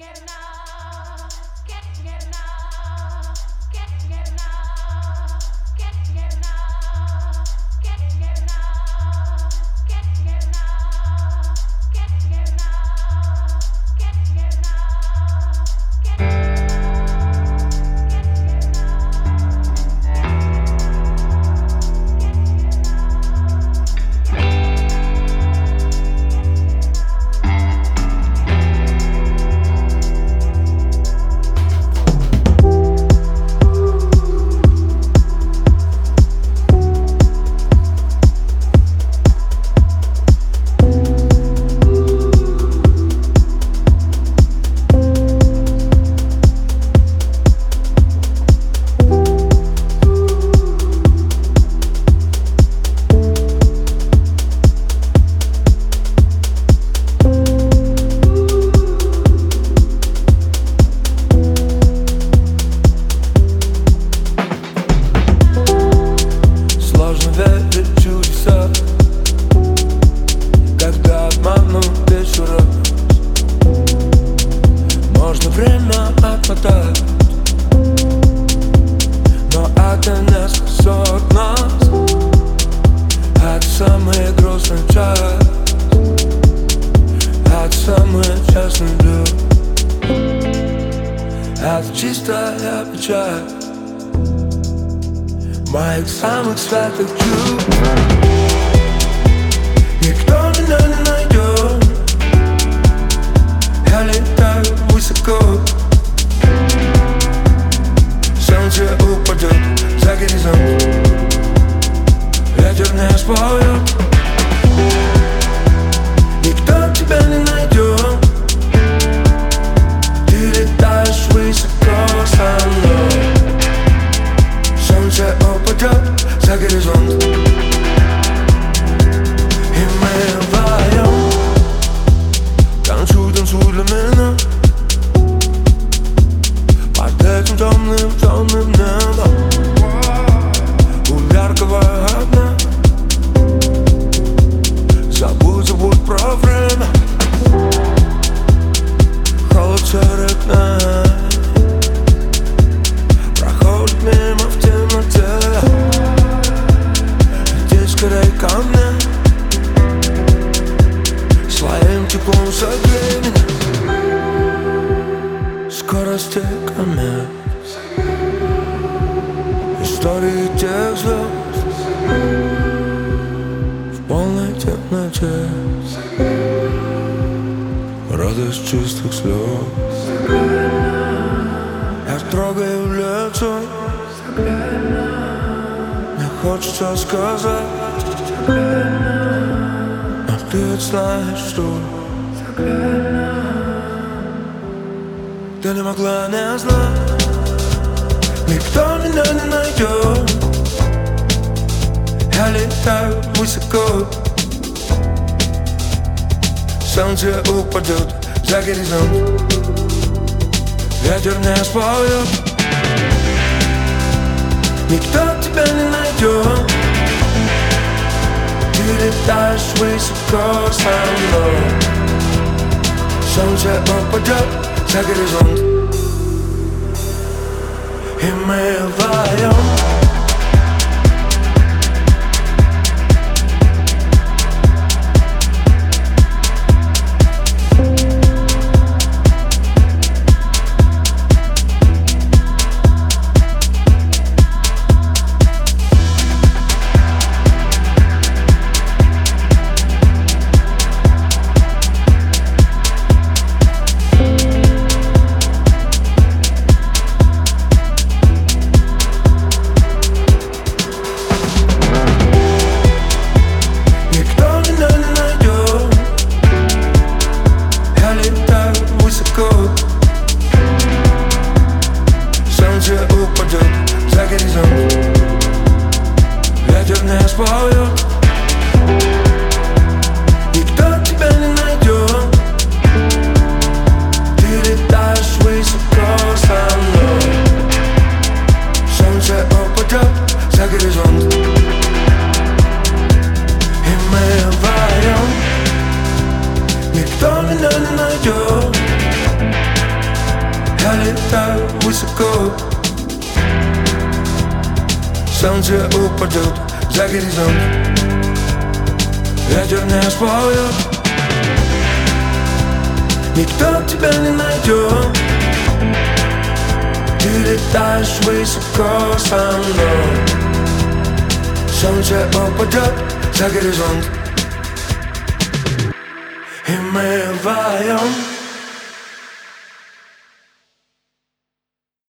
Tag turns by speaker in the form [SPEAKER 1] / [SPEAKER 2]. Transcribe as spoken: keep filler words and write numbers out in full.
[SPEAKER 1] Моих самых светлых чувств никто меня не найдет. Я летаю высоко, солнце упадет за горизонт, ветер не споет. Никто тебя не найдет. Ты летаешь высоко со мной, солнце упадет за горизонт, и мы вдвоем. Танцуй, танцуй для меня под этим темным, темным небом у яркого огня. Забудь, забудь про время, холод серых дней проходит мимо в темноте. Иди скорей ко мне, своим теплом согрей меня. Скорости комет, истории тех звезд в полной темноте, радость чистых слез. Я трогаю лицо, мне хочется сказать, но ты знаешь, что ты не могла не знать. Никто меня не найдет. Я летаю высоко, солнце упадет за горизонт, ветер не споет. Никто тебя не найдет. Ты летаешь высоко со мной, солнце упадет за горизонт, и мы вдвоем. так высоко. Солнце упадет за горизонт, ветер не споет. Никто тебя не найдет. Ты летаешь высоко со мной. Солнце упадет за горизонт, и мы вдвоем.